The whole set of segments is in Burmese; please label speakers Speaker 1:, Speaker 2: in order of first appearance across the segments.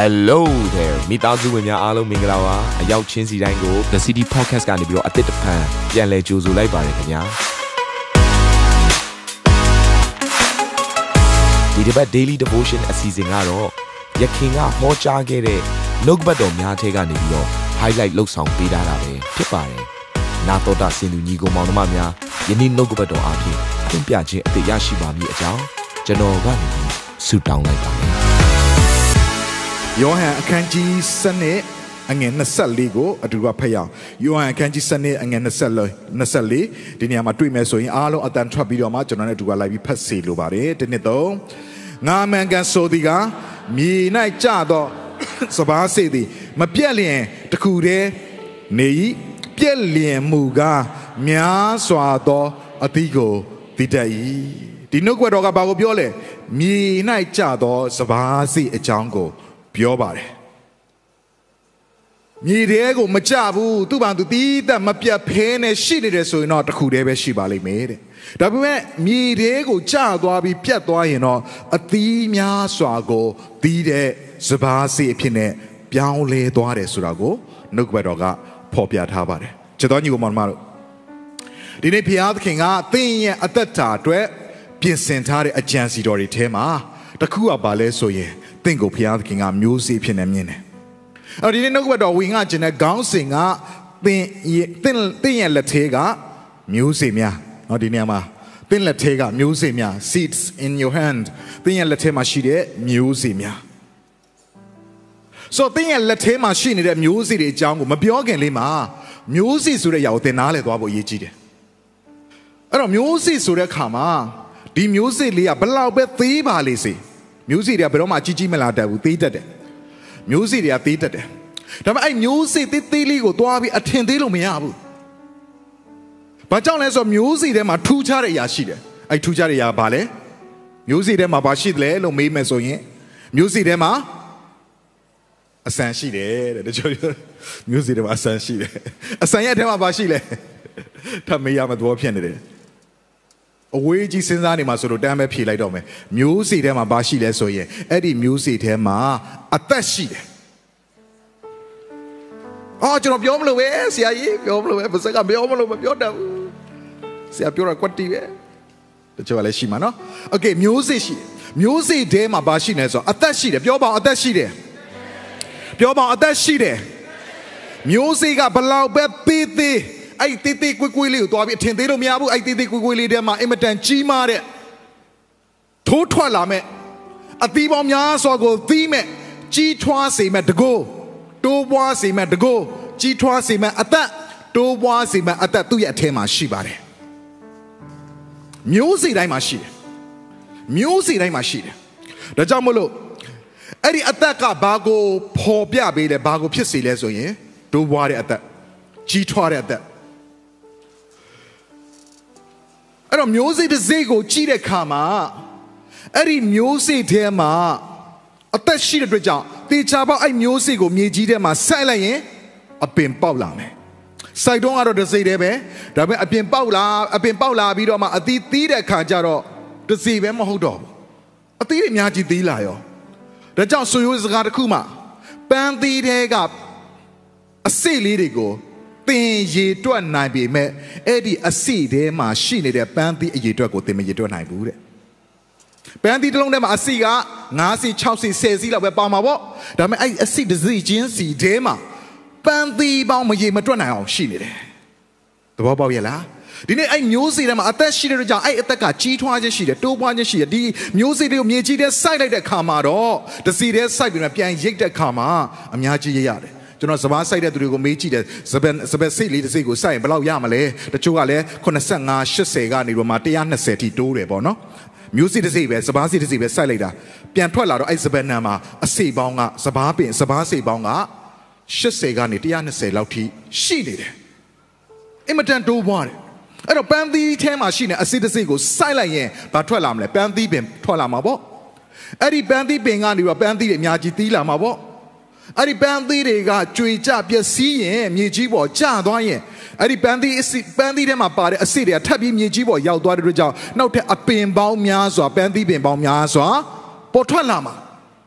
Speaker 1: Hello there မိသားစုဝင်များအားလုံးမင်္ဂလာပါအရောက်ချင်းစီတိုင်းကို The City Podcast ကနေပြီးတော့အသစ်တစ်ဖန်ပြန်လည်ကြိုဆိုလိုက်ပါတယ်ခင်ဗျာဒီတစ်ပတ် Daily Devotion အစီအစဉ်ကတော့ယခင်ကဟောကြားခဲ့တဲ့နှုတ်ကပတ်တော်များထဲကနေပြီးတော့ highlight လုပ်ဆောင်ပေးထားတာပဲဖြစ်ပါတယ်နာတော်တာစင်သူညီကောင်မောင်နှမများယနေ့နှုတ်ကပတ်တော်အားဖြင့်သင်ပြခြင်းအသစ်ရရှိပါမည်အကြောင်းကျွန်တော်ကနေဆုတောင်းလိုက်ပါတယ်
Speaker 2: ယောဟန်အခန်းကြီး7အငယ်24ကိုအတူတူဖတ်ရအောင်ယောဟန်အခန်းကြီး7အငယ်24ဒီနေရာမှာတွေ့မယ်ဆိုရင်အားလုံးအတန်ထွက်ပြီးတော့မှကျွန်တော်နဲ့အတူတူလိုက်ပြီးဖတ်စီလိုပါတယ်1 2 3ငါမှန်ကန်ဆိုသည်ကမြေ၌ကျသောစပါးစေသည်မပြက်လျင်တခုတည်းနေ၏ပြက်လျင်မူကားများစွာသောအသီးကိုတည်တတ်၏ဒီနှုတ်ကပတ်တော်ကဘာကိုပြောလဲမြေ၌ကျသောစပါးစေအကြောင်းကိုပြောပါတယ်မြေတဲကိုမကြဘူးသူ့ဘာသူတီးသက်မပြတ်ဖဲနဲ့ရှိနေတယ်ဆိုရင်တော့တခုတည်းပဲရှိပါလိမ့်မယ်တဲ့ဒါပေမဲ့မြေတဲကိုကျသွားပြီးပြတ်သွားရင်တော့အသီးများစွာကိုတီးတဲ့စပါးစေအဖြစ်နဲ့ပြောင်းလဲသွားတယ်ဆိုတာကိုနှုတ်ကပတ်တော်ကဖော်ပြထားပါတယ်ချစ်တော်ညီကောင်မတို့ဒီနေ့ဘုရားသခင်ကသင်ရဲ့အသက်တာအတွက်ပြင်ဆင်ထားတဲ့အကြံစီတော်တွေထဲမှာတစ်ခုကဘာလဲဆိုရင်သင်ကိုဘုရားသခင်ကမျိုးစေ့ဖြစ်နေမြင်တယ်အဲ့ဒီနေ့နှုတ်ကပတ်တော်ဝင်ငါကျင်တဲ့ခေါင်းစဉ်ကသင်ရဲ့လက်ထဲကမျိုးစေ့များနော်ဒီနေရာမှာသင်လက်ထဲကမျိုးစေ့များ seeds in your hand သင်ရဲ့လက်ထဲမှာရှိတဲ့မျိုးစေ့များဆိုသင်ရဲ့လက်ထဲမှာရှိနေတဲ့မျိုးစေ့တွေအကြောင်းကိုမပြောခင်လေးမှာမျိုးစေ့ဆိုတဲ့အရာကိုသင်နားလည်သွားဖို့အရေးကြီးတယ်အဲ့တော့မျိုးစေ့ဆိုတဲ့အခါမှာဒီမျိုးစေ့လေးကဘလောက်ပဲသေးပါလေစေမျိုးစေ့တွေကဘယ်တော့မှကြီးမလာတတ်ဘူးသေးတတ်တယ်မျိုးစေ့တွေကသေးတတ်တယ်ဒါပေမဲ့အဲ့မျိုးစေ့သေးလေးကိုသွားပြီးအထင်သေးလို့မရဘူးဘာကြောင့်လဲဆိုတော့မျိုးစေ့ထဲမှာထူးခြားတဲ့အရာရှိတယ်အဲ့ထူးခြားတဲ့အရာဘာလဲမျိုးစေ့ထဲမှာဘာရှိတယ်လဲလို့မေးမယ်ဆိုရင်မျိုးစေ့ထဲမှာအဆန်ရှိတယ်တဲ့တချို့မျိုးစေ့ထဲမှာအဆန်ရှိတယ်အဆန်ရဲ့ထဲမှာဘာရှိလဲထပ်မေးရမှာသဘောဖြစ်နေတယ်အဝေးကြီးစဉ်းစားနေမှာဆိုတော့တန်းပဲဖြေလိုက်တော့မယ်မျိုးစေ့ထဲမှာဘာရှိလဲဆိုရင်အဲ့ဒီမျိုးစေ့ထဲမှာအသက်ရှိတယ်အော်ကျွန်တော်ပြောမလို့ပဲဆရာကြီးပြောမလို့ပဲပါစကပြောမလို့မပြောတတ်ဘူးဆရာပြောတာကွက်တီပဲတချို့ကလည်းရှိမှာနော်โอเคမျိုးစေ့ရှိတယ်မျိုးစေ့ထဲမှာဘာရှိလဲဆိုတော့အသက်ရှိတယ်ပြောပါအောင်အသက်ရှိတယ်ပြောပါအောင်အသက်ရှိတယ်မျိုးစေ့ကဘလောက်ပဲသေးသေးအဲ့တေးသေးကွေးကွေးလေးကိုသွားပြီးအထင်သေးလို့မရဘူးအဲ့တေးသေးကွေးကွေးလေးထဲမှာအင်မတန်ကြီးမားတဲ့ထိုးထွက်လာမဲ့အသီးပေါင်းများစွာကိုသီးမဲ့ကြီးထွားစေမဲ့တကိုးတိုးပွားစေမဲ့တကိုးကြီးထွားစေမဲ့အသက်တိုးပွားစေမဲ့အသက်သူ့ရဲ့အထဲမှာရှိပါတယ်မျိုးစေ့တိုင်းမှာရှိတယ်မျိုးစေ့တိုင်းမှာရှိတယ်ဒါကြောင့်မလို့အဲ့ဒီအသက်ကဘာကိုပေါ်ပြပေးလဲဘာကိုဖြစ်စေလဲဆိုရင်တိုးပွားတဲ့အသက်ကြီးထွားတဲ့အသက်အဲ့တော့မျိုးစေ့တစ်စိတ်ကိုကြီးတဲ့ခါမှာအဲ့ဒီမျိုးစေ့ထဲမှာအသက်ရှိတဲ့အတွက်ကြောင့်တေချာပေါက်အဲ့မျိုးစေ့ကိုမြေကြီးထဲမှာစိုက်လိုက်ရင်အပင်ပေါက်လာမယ်စိုက်တော့ကတော့တစ်စိတ်တည်းပဲဒါပေမဲ့အပင်ပေါက်လာပြီးတော့မှအသီးသီးတဲ့ခါကျတော့တစ်စိတ်ပဲမဟုတ်တော့ဘူးအသီးတွေအများကြီးသီးလာရောဒါကြောင့်ဆိုရိုးစကားတစ်ခုမှပန်းသီးတွေကအစိတ်လေးတွေကိုသင်ရေတွက်နိုင်ပေမဲ့အဲ့ဒီအစိတ်ထဲမှာရှိနေတဲ့ပန်းသီးအရေတွက်ကိုသင်မရေတွက်နိုင်ဘူးတဲ့ပန်းသီးတစ်လုံးထဲမှာအစိတ်က9စိတ်6စိတ်10စိတ်လောက်ပဲပေါမှာပေါ့ဒါပေမဲ့အဲ့အစိတ်တစ်စိတ်ချင်းစီထဲမှာပန်းသီးပေါင်းမရေမတွက်နိုင်အောင်ရှိနေတယ်သဘောပေါက်ရဲ့လားဒီနေ့အဲ့မျိုးစေ့ထဲမှာအသက်ရှိတဲ့ကြောင့်အဲ့အသက်ကကြီးထွားခြင်းရှိတယ်တိုးပွားခြင်းရှိတယ်ဒီမျိုးစေ့တွေကိုမြေကြီးထဲစိုက်လိုက်တဲ့ခါမှာတော့တစီထဲစိုက်ပြီးတော့ပြန်ရိတ်တဲ့ခါမှာအများကြီးရရတယ်ကျွန်တော်စပားစိုက်တဲ့သူတွေကိုမေးကြည့်တယ်စပက်စိတ်လေးတစ်စိတ်ကိုစိုက်ရင်ဘယ်လောက်ရမလဲတချို့ကလည်း85 80ကနေတော့မှ120ထိတိုးတယ်ပေါ့နော်မျိုးစေ့တစ်စိတ်ပဲစပားစိတ်တစ်စိတ်ပဲစိုက်လိုက်တာပြန်ထွက်လာတော့အဲ့စပက်နံမှာအစိတ်ပေါင်းကစပားစိတ်ပေါင်းက80ကနေ120လောက်ထိရှိနေတယ်အင်မတန်တိုးပွားတယ်အဲ့တော့ပန်းသီးထဲမှာရှိနေအစိတ်တစ်စိတ်ကိုစိုက်လိုက်ရင်ဘာထွက်လာမလဲပန်းသီးပင်ထွက်လာမှာပေါ့အဲ့ဒီပန်းသီးပင်ကနေတော့ပန်းသီးတွေအများကြီးသီးလာမှာပေါ့အဲ့ဒီပန်းသီးတွေကကျွေကြပျက်စီးရင်မြေကြီးပေါ်ကျသွားရင်အဲ့ဒီပန်းသီးထဲမှာပါတဲ့အစိတ်တွေကထပ်ပြီးမြေကြီးပေါ်ရောက်သွားတဲ့အတွက်ကြောင့်နောက်ထပ်အပင်ပေါင်းများစွာပန်းသီးပင်ပေါင်းများစွာပေါ်ထွက်လာမှာ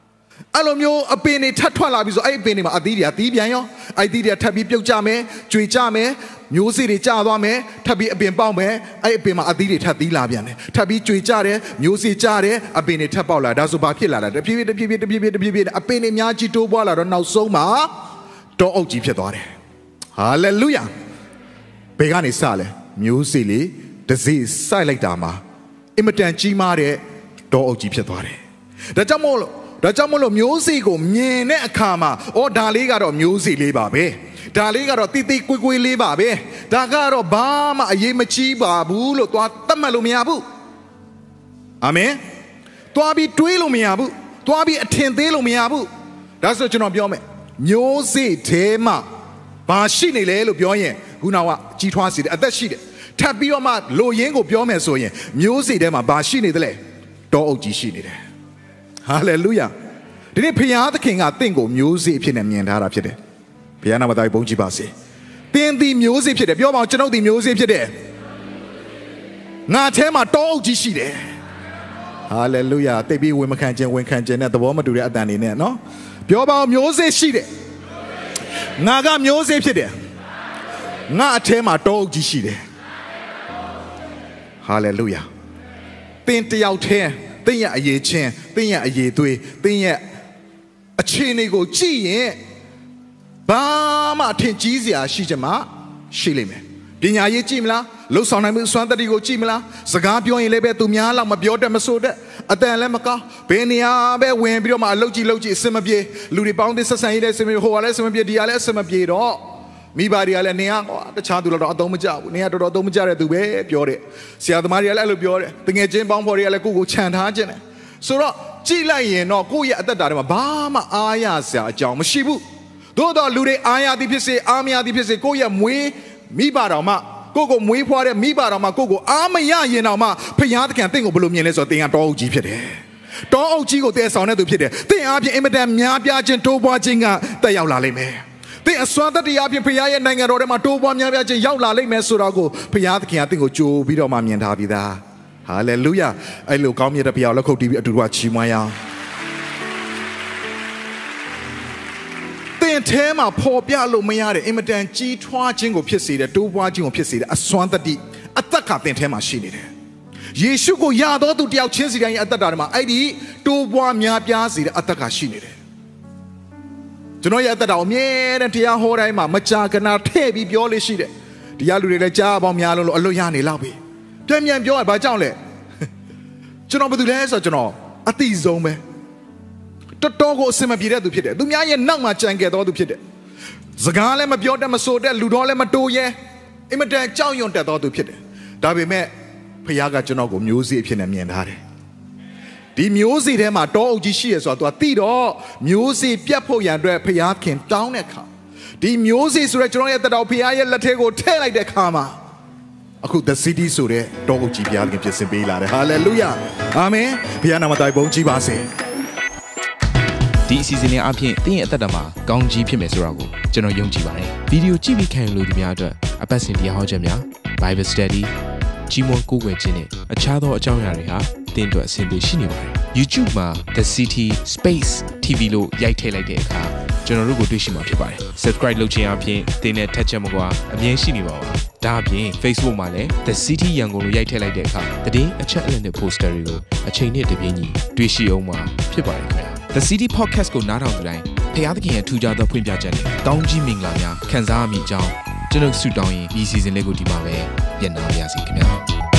Speaker 2: အဲ့လိုမျိုးအပင်တွေထပ်ထွက်လာပြီးဆိုအဲ့အပင်တွေမှာအသီးတွေကသီးပြန်ရောအဲ့သီးတွေကထပ်ပြီးပြုတ်ကြမယ်ကျွေကြမယ်မျိုးစေ့တွေကျသွားမယ်ထပ်ပြီးအပင်ပေါက်မယ်အဲ့အပင်မှာအသီးတွေထပ်သီးလာပြန်တယ်ထပ်ပြီးကျွေကြတယ်မျိုးစေ့ကျတယ်အပင်တွေထပ်ပေါက်လာဒါဆိုဘာဖြစ်လာလဲတဖြည်းဖြည်းအပင်တွေအများကြီးတိုးပွားလာတော့နောက်ဆုံးမှာတောအုပ်ကြီးဖြစ်သွားတယ်ဟာလေလုယာဘယ်ကနေစလဲမျိုးစေ့လေးတစ်စိစိုက်လိုက်တာမှာအင်မတန်ကြီးမားတဲ့တောအုပ်ကြီးဖြစ်သွားတယ်ဒါကြောင့်မို့လို့မျိုးစေ့ကိုမြင်တဲ့အခါမှာအော်ဒါလေးကတော့မျိုးစေ့လေးပါပဲဒါလေးကတော့တိတိကွေးလေးပါပဲဒါကတော့ဘာမှအရေးမကြီးပါဘူးလို့သွားသတ်မှတ်လို့မရဘူးအာမင်သွားပြီးတွေးလို့မရဘူးသွားပြီးအထင်သေးလို့မရဘူးဒါဆိုကျွန်တော်ပြောမယ်မျိုးစေ့ထဲမှာဘာရှိနေလဲလို့ပြောရင်ခုနကကြီးထွားစေတယ်အသက်ရှိတယ်ထပ်ပြီးတော့မှလိုရင်းကိုပြောမယ်ဆိုရင်မျိုးစေ့ထဲမှာဘာရှိနေသလဲတောအုပ်ကြီးရှိနေတယ်ဟာလေလုယာဒီနေ့ဖခင်သခင်ကတင့်ကိုမျိုးစေ့အဖြစ်နဲ့မြင်ထားတာဖြစ်တယ်ဘုရားနာမတော်ဘုန်းကြီးပါစေတင်းသည်မျိုးစေ့ဖြစ်တယ်ပြောပါအောင်ကျွန်ုပ်သည်မျိုးစေ့ဖြစ်တယ်ငါထဲမှာတောအုပ်ကြီးရှိတယ်ဟာလေလုယာတိတ်ပြီးဝင်ခံခြင်းနဲ့သဘောမတူတဲ့အတန်တွေနဲ့နော်ပြောပါအောင်မျိုးစေ့ရှိတယ်ငါကမျိုးစေ့ဖြစ်တယ်ငါအထဲမှာတောအုပ်ကြီးရှိတယ်ဟာလေလုယာတင်းတယောက်ထဲတင်းရဲ့အရေးချင်းတင်းရဲ့အရေးသွေးတင်းရဲ့အခြေအနေကိုကြည့်ရင်ဘာမှအထင်ကြီးစရာရှိချင်မှရှိလိမ့်မယ်ပညာရေးကြည့်မလားလှုပ်ဆောင်နိုင်မှုစွမ်းတတိကိုကြည့်မလားစကားပြောရင်လည်းပဲသူများလောက်မပြောတတ်မဆိုတတ်အတန်လည်းမကောင်းဘယ်နေရာပဲဝင်ပြီးတော့မှအလုပ်ကြီးအစင်မပြေလူတွေပေါင်းတဲ့ဆက်ဆံရေးတဲ့စင်မပြေဟိုကလည်းစင်မပြေဒီကလည်းစင်မပြေတော့မိဘတွေကလည်းနေရတခြားသူတော့အသုံးမကျဘူးနေရတော်တော်အသုံးမကျတဲ့သူပဲပြောတယ်ဆရာသမားတွေကလည်းအဲ့လိုပြောတယ်တငယ်ချင်းပေါင်းဖော်တွေကလည်းကိုခြံထားခြင်းတယ်ဆိုတော့ကြည့်လိုက်ရင်တော့ကိုယ့်ရဲ့အသက်တာထဲမှာဘာမှအားရစရာအကြောင်းမရှိဘူးသို့တော့လူတွေအားရသည်ဖြစ်စေအားမရသည်ဖြစ်စေကိုယ့်ရဲ့မွေးမိဘတော်မှကိုမွေးဖွားတဲ့မိဘတော်မှကိုအားမရရင်တော့မှဖခင်သခင်တင့်ကိုဘယ်လိုမြင်လဲဆိုတော့တင်ကတောအုပ်ကြီးဖြစ်တယ်တောအုပ်ကြီးကိုတည်ဆောင်တဲ့သူဖြစ်တယ်တင်အားဖြင့်အင်မတန်များပြားခြင်းတိုးပွားခြင်းကတက်ရောက်လာလိမ့်မယ်တင်အစွမ်းတတရာဖြင့်ဖခင်ရဲ့နိုင်ငံတော်ထဲမှာတိုးပွားများပြားခြင်းရောက်လာလိမ့်မယ်ဆိုတော့ကိုဖခင်သခင်ကတင့်ကိုကြိုးပြီးတော့မှမြင်ထားပြီးသားဟာလေလုယာအဲ့လိုကောင်းမြတ်တဲ့ဖခင်လက်ခုပ်တီးပြီးအတူတူချီးမွမ်းရအောင်တင်ထဲမှာပေါ်ပြလို့မရတဲ့အင်မတန်ကြီးထွားခြင်းကိုဖြစ်စေတဲ့တိုးပွားခြင်းကိုဖြစ်စေတဲ့အစွမ်းတတိအသက်ကတင်ထဲမှာရှိနေတယ်ယေရှုကိုယတော်သူတယောက်ချင်းစီတိုင်းရဲ့အသက်တာထဲမှာအဲ့ဒီတိုးပွားများပြားစေတဲ့အသက်ကရှိနေတယ်ကျွန်တော်ရဲ့အသက်တာကိုအမြဲတမ်းတရားဟောတိုင်းမှာမကြာခဏထည့်ပြီးပြောလို့ရှိတယ်တရားလူတွေလည်းကြားပေါင်းများလို့အလွတ်ရနေလောက်ပြီပြန်ပြောရဘာကြောင့်လဲကျွန်တော်ဘာလို့လဲဆိုတော့ကျွန်တော်အတိဆုံးပဲတော်တော်ကိုအစင်မပြေတဲ့သူဖြစ်တယ်သူများရဲ့နောက်မှာကြံခဲ့တော်သူဖြစ်တယ်စကားလည်းမပြောတတ်မဆိုတတ်လူတော်လည်းမတိုးရဲအင်မတန်ကြောက်ရွံ့တတ်တော်သူဖြစ်တယ်ဒါပေမဲ့ဖခင်ကကျွန်တော်ကိုမျိုးစေ့အဖြစ်နဲ့မြင်ထားတယ်ဒီမျိုးစေ့ထဲမှာတောအုပ်ကြီးရှိရဆိုတော့ तू သိတော့မျိုးစေ့ပြတ်ဖို့ရန်အတွက်ဖခင်တောင်းတဲ့အခါဒီမျိုးစေ့ဆိုတဲ့ကျွန်တော်ရဲ့တတော်ဖခင်ရဲ့လက်ထဲကိုထည့်လိုက်တဲ့အခါမှာအခု the city ဆိုတဲ့တောအုပ်ကြီးဖခင်ပြင်ဆင်ပေးလာတယ်ဟာလေလုယာအာမင်ဖခင်နာမတော်ဘုန်းကြီးပါစေ
Speaker 1: ဒီအစီအစဉ်လေးအပြင်တင်းရဲ့အသက်တာမှာကောင်းကြီးဖြစ်မယ်ဆိုတာကိုကျွန်တော်ယုံကြည်ပါတယ်ဗီဒီယိုကြည့်ပြီးခံယူလို့ဒီများအတွက်အပတ်စဉ်တရားဟောခြင်းများ Bible Study ကြီးမွန်ကိုးကွယ်ခြင်းနဲ့အခြားသောအကြောင်းအရာတွေဟာတင်းအတွက်အဆင်ပြေရှိနေပါတယ် YouTube မှာ The City Space TV လို့ရိုက်ထည့်လိုက်တဲ့အခါကျွန်တော်တို့ကိုတွေ့ရှိမှာဖြစ်ပါတယ် Subscribe လုပ်ခြင်းအပြင်တင်းနဲ့ထက်ချက်မကွာအမြင်ရှိနေပါပါဒါအပြင် Facebook မှာလည်း The City ရန်ကုန်လို့ရိုက်ထည့်လိုက်တဲ့အခါသတင်းအချက်အလက်နဲ့ poster တွေကိုအချိန်နဲ့တပြေးညီတွေ့ရှိအောင်မှာဖြစ်ပါတယ်ခင်ဗျာThe City Podcast ကိုနားထောင်ကြတိုင်းဖခင်သခင်ရဲ့ထူးခြားသောဖွင့်ပြချက်နဲ့ကောင်းကြီးမင်္ဂလာများခံစားမိကြောင်းကျွန်တော်ဆုတောင်းရင်ဒီ season လေးကိုဒီမှာပဲညှိနှိုင်းပါရစေခင်ဗျာ